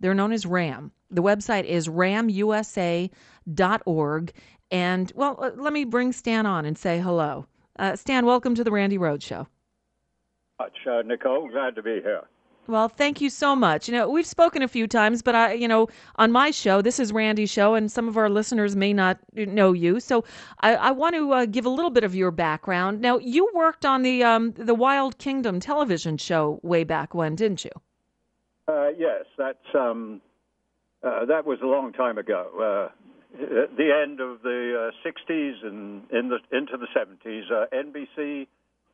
They're known as RAM. The website is ramusa.org. And, well, let me bring Stan on and say hello. Stan, welcome to the Randy Rhoads Show. Nicole, glad to be here. Well, thank you so much. We've spoken a few times, but on my show, this is Randy's show, and some of our listeners may not know you. So I want to give a little bit of your background. Now, you worked on the Wild Kingdom television show way back when, didn't you? Yes, that was a long time ago. At the end of the 60s and into the 70s, NBC.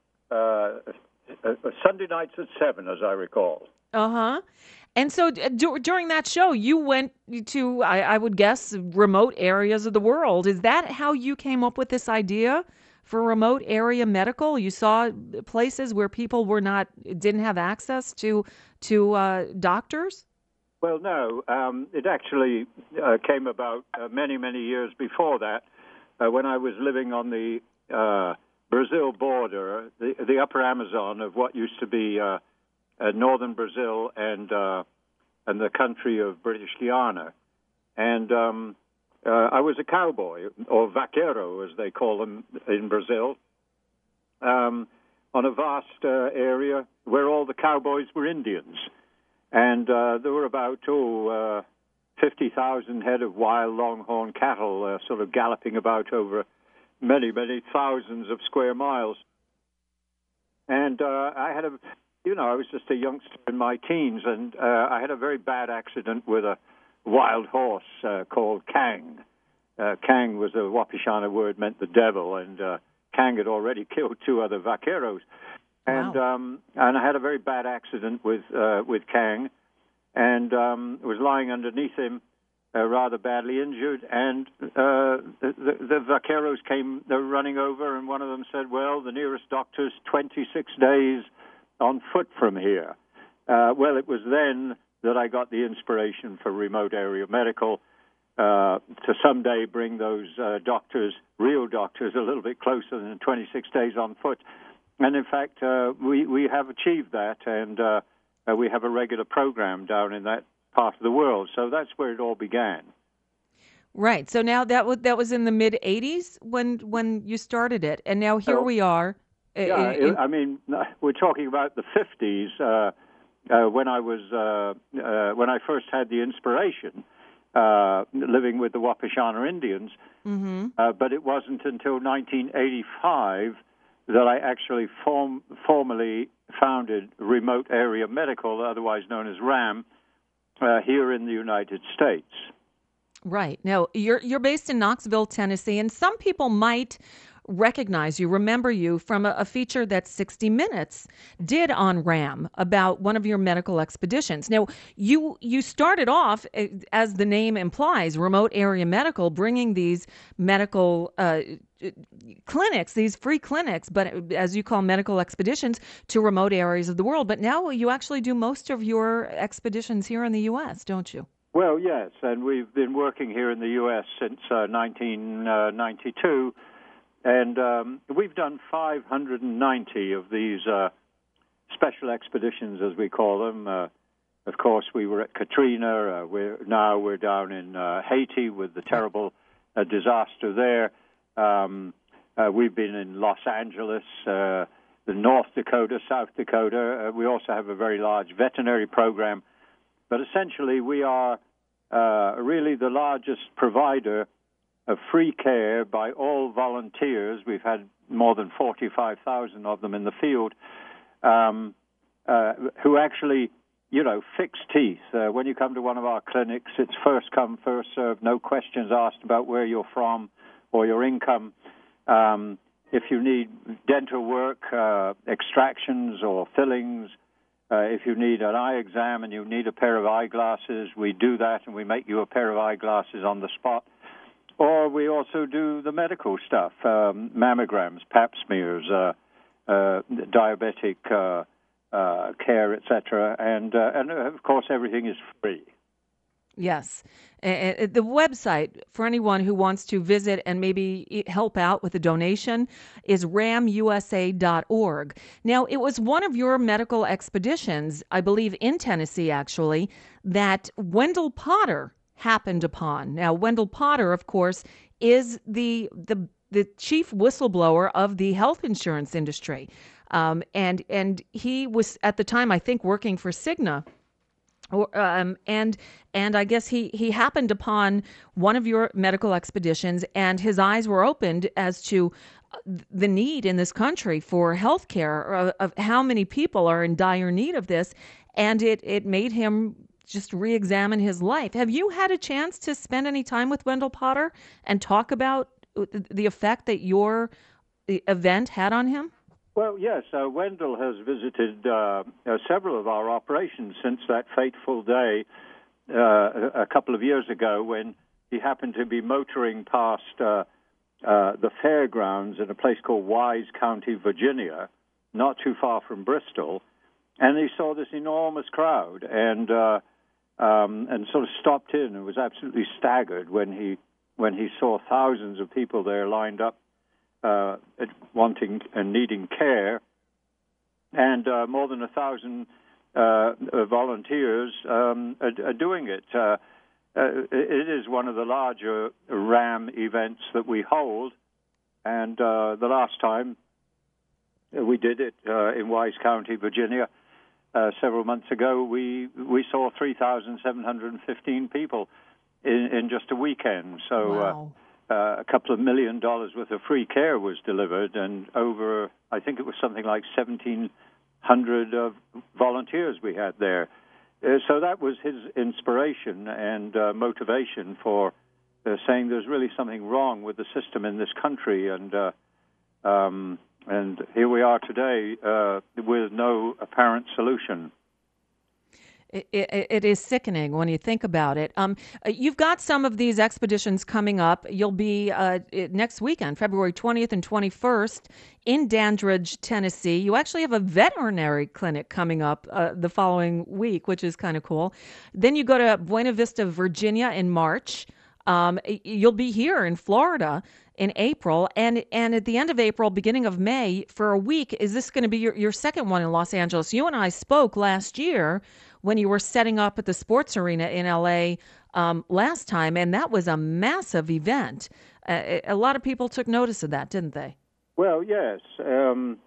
Sunday nights at 7, as I recall. Uh-huh. And so during that show, you went to, I would guess, remote areas of the world. Is that how you came up with this idea for remote area medical? You saw places where people didn't have access to doctors? Well, no. It actually came about many, many years before that, when I was living on the Brazil border, the upper Amazon of what used to be northern Brazil and the country of British Guiana. And I was a cowboy, or vaquero, as they call them in Brazil, on a vast area where all the cowboys were Indians. And there were about 50,000 head of wild longhorn cattle sort of galloping about over many, many thousands of square miles. And I was just a youngster in my teens, and I had a very bad accident with a wild horse called Kang. Kang was a Wapishana word, meant the devil, and Kang had already killed 2 other vaqueros. And Wow. And I had a very bad accident with Kang, and was lying underneath him, rather badly injured, and the vaqueros came running over, and one of them said, well, the nearest doctor's 26 days on foot from here. Well, it was then that I got the inspiration for remote area medical, to someday bring those real doctors, a little bit closer than 26 days on foot. And in fact, we have achieved that, and we have a regular program down in that part of the world. So that's where it all began. Right. So now that was in the mid 80s when you started it, and now here we are. I mean, we're talking about the 50s when I first had the inspiration, living with the Wapishana Indians. Mm-hmm. But it wasn't until 1985 that I actually formally founded Remote Area Medical, otherwise known as RAM, here in the United States. Right. Now, you're based in Knoxville, Tennessee, and some people might recognize you, remember you from a feature that 60 Minutes did on RAM about one of your medical expeditions. Now, you started off, as the name implies, remote area medical, bringing these medical clinics, these free clinics, but as you call medical expeditions, to remote areas of the world. But now you actually do most of your expeditions here in the U.S., don't you? Well, yes, and we've been working here in the U.S. since 1992, and we've done 590 of these special expeditions, as we call them. Of course, we were at Katrina. We're down in Haiti with the terrible disaster there. We've been in Los Angeles, the North Dakota, South Dakota. We also have a very large veterinary program. But essentially, we are really the largest provider of free care by all volunteers. We've had more than 45,000 of them in the field who actually, fix teeth. When you come to one of our clinics, it's first come, first served, no questions asked about where you're from or your income. If you need dental work, extractions or fillings, if you need an eye exam and you need a pair of eyeglasses, we do that and we make you a pair of eyeglasses on the spot. Or we also do the medical stuff, mammograms, pap smears, diabetic care, etc. And of course, everything is free. Yes. The website for anyone who wants to visit and maybe help out with a donation is ramusa.org. Now, it was one of your medical expeditions, I believe in Tennessee actually, that Wendell Potter happened upon. Now, Wendell Potter, of course, is the chief whistleblower of the health insurance industry. And he was at the time, I think, working for Cigna. And I guess he happened upon one of your medical expeditions, and his eyes were opened as to the need in this country for health care, of how many people are in dire need of this, and it made him just re-examine his life. Have you had a chance to spend any time with Wendell Potter and talk about the effect that your event had on him? Well, yes, Wendell has visited several of our operations since that fateful day a couple of years ago when he happened to be motoring past the fairgrounds in a place called Wise County, Virginia, not too far from Bristol, and he saw this enormous crowd and sort of stopped in and was absolutely staggered when he saw thousands of people there lined up, wanting and needing care, and more than 1,000 volunteers are doing it. It is one of the larger RAM events that we hold, and the last time we did it in Wise County, Virginia, several months ago, we saw 3,715 people in just a weekend. So. Wow. A couple of $1 million worth of free care was delivered, and over, I think it was something like 1,700 volunteers we had there. So that was his inspiration and motivation for saying there's really something wrong with the system in this country, and here we are today with no apparent solution. It is sickening when you think about it. You've got some of these expeditions coming up. You'll be next weekend, February 20th and 21st, in Dandridge, Tennessee. You actually have a veterinary clinic coming up the following week, which is kind of cool. Then you go to Buena Vista, Virginia in March. You'll be here in Florida in April, and at the end of April, beginning of May, for a week. Is this going to be your second one in Los Angeles? You and I spoke last year when you were setting up at the sports arena in L.A. Last time, and that was a massive event. A lot of people took notice of that, didn't they? Well, yes, and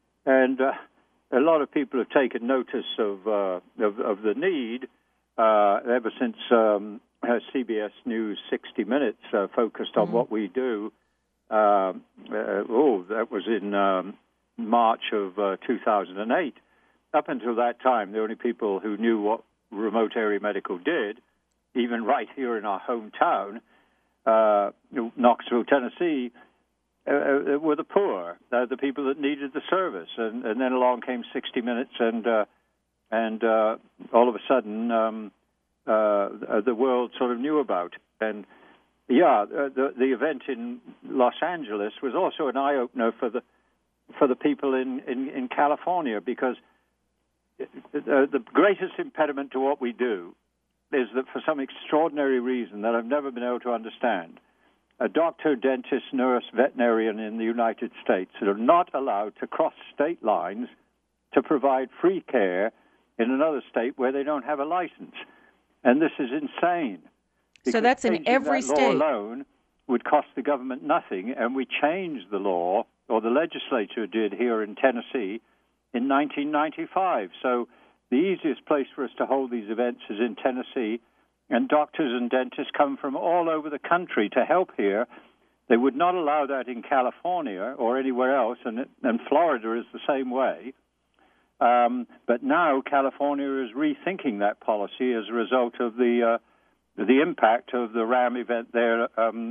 a lot of people have taken notice of the need ever since CBS News 60 Minutes focused on what we do. That was in March of 2008. Up until that time, the only people who knew what remote area medical did, even right here in our hometown, Knoxville, Tennessee, were the poor, the people that needed the service. And then along came 60 Minutes, and all of a sudden, the world sort of knew about. And the event in Los Angeles was also an eye opener for the people in California, because the greatest impediment to what we do is that for some extraordinary reason that I've never been able to understand, a doctor, dentist, nurse, veterinarian in the United States are not allowed to cross state lines to provide free care in another state where they don't have a license. And this is insane. So that's in every state. Law alone would cost the government nothing, and we changed the law, or the legislature did here in Tennessee, in 1995. So the easiest place for us to hold these events is in Tennessee, and doctors and dentists come from all over the country to help here. They would not allow that in California or anywhere else, and Florida is the same way. But now California is rethinking that policy as a result of the impact of the RAM event there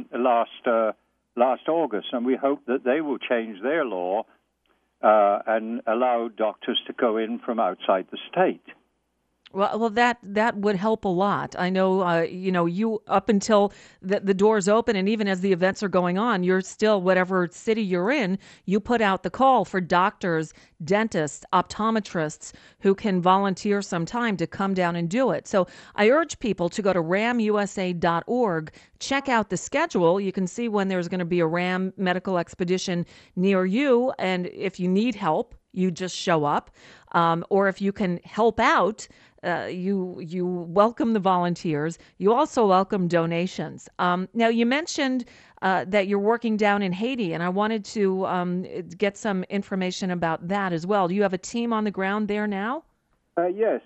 last August, and we hope that they will change their law and allow doctors to go in from outside the state. Well, that would help a lot. I know, you up until the doors open, and even as the events are going on, you're still whatever city you're in. You put out the call for doctors, dentists, optometrists who can volunteer some time to come down and do it. So I urge people to go to ramusa.org, check out the schedule. You can see when there's going to be a RAM medical expedition near you, and if you need help, you just show up, or if you can help out, you welcome the volunteers. You also welcome donations. Now, you mentioned that you're working down in Haiti, and I wanted to get some information about that as well. Do you have a team on the ground there now? Yes,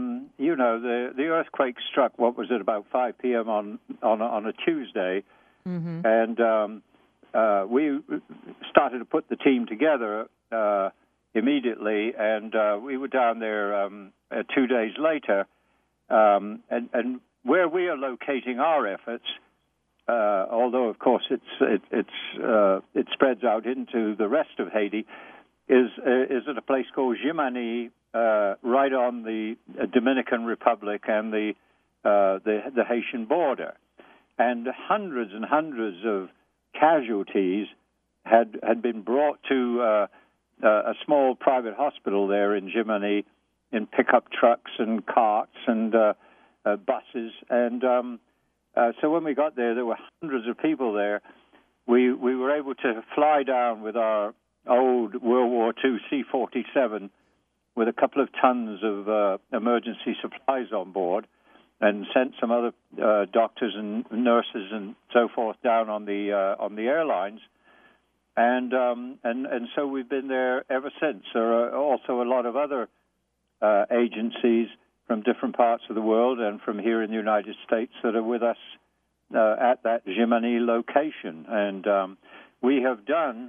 the earthquake struck. What was it, about 5 p.m. on a Tuesday, and we started to put the team together immediately, and we were down there 2 days later, and where we are locating our efforts, although of course it spreads out into the rest of Haiti, is at a place called Jimani, right on the Dominican Republic and the Haitian border, and hundreds and hundreds of casualties had been brought to a small private hospital there in Jimani in pickup trucks and carts and buses. And so when we got there were hundreds of people there. We were able to fly down with our old World War II C-47 with a couple of tons of emergency supplies on board, and sent some other doctors and nurses and so forth down on the airlines. And so we've been there ever since. There are also a lot of other agencies from different parts of the world and from here in the United States that are with us at that Jimani location. And we have done,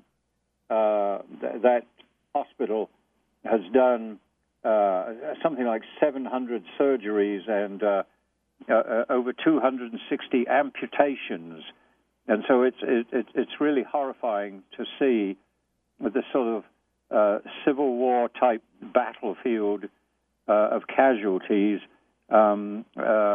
that hospital has done something like 700 surgeries and over 260 amputations. And so it's really horrifying to see with this sort of Civil War type battlefield of casualties, and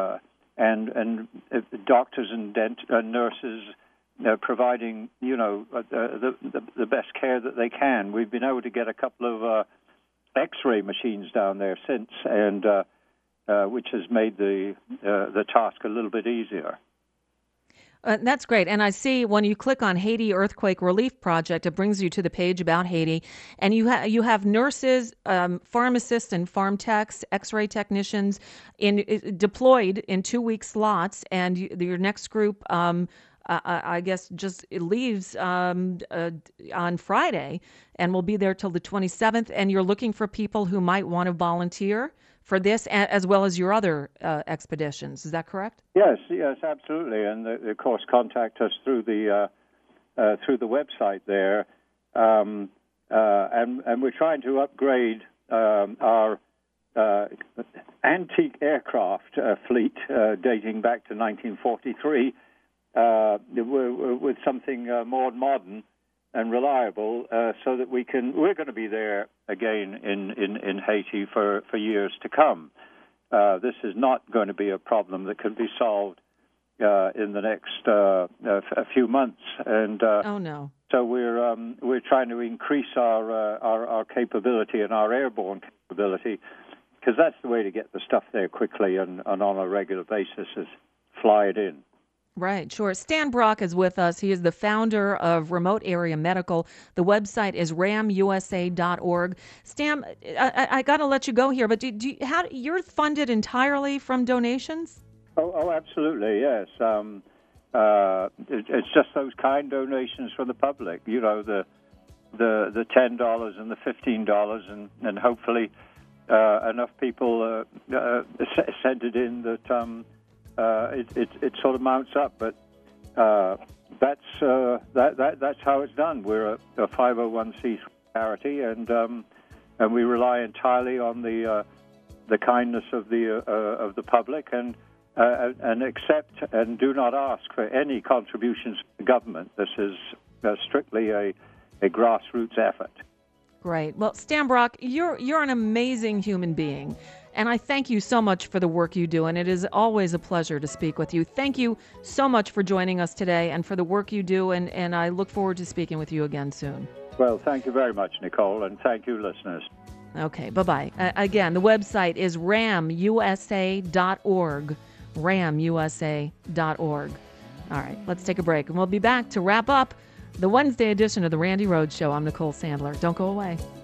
doctors and nurses providing the best care that they can. We've been able to get a couple of X-ray machines down there since, and which has made the task a little bit easier. That's great. And I see when you click on Haiti Earthquake Relief Project, it brings you to the page about Haiti. And you have nurses, pharmacists and farm techs, X-ray technicians deployed in 2-week slots. And your next group, I guess, just leaves on Friday and will be there till the 27th. And you're looking for people who might want to volunteer for this, as well as your other expeditions. Is that correct? Yes, absolutely. And of course, contact us through the website there, and we're trying to upgrade our antique aircraft fleet dating back to 1943 with something more modern and reliable, so that we're going to be there again in Haiti for years to come. This is not going to be a problem that can be solved in the next a few months. And oh no! So we're trying to increase our capability and our airborne capability, because that's the way to get the stuff there quickly and on a regular basis, is fly it in. Right, sure. Stan Brock is with us. He is the founder of Remote Area Medical. The website is ramusa.org. Stan, I got to let you go here, but you're funded entirely from donations? Oh, absolutely, yes. It's just those kind donations from the public. The $10 and the $15, and hopefully enough people send it in that. It sort of mounts up, but that's how it's done. We're a 501c charity, and we rely entirely on the kindness of the public, and accept and do not ask for any contributions from the government. This is strictly a grassroots effort. Great. Well, Stan Brock, you're an amazing human being, and I thank you so much for the work you do, and it is always a pleasure to speak with you. Thank you so much for joining us today and for the work you do, and I look forward to speaking with you again soon. Well, thank you very much, Nicole, and thank you, listeners. Okay, bye-bye. Again, the website is ramusa.org, ramusa.org. All right, let's take a break, and we'll be back to wrap up the Wednesday edition of The Randy Rhoads Show. I'm Nicole Sandler. Don't go away.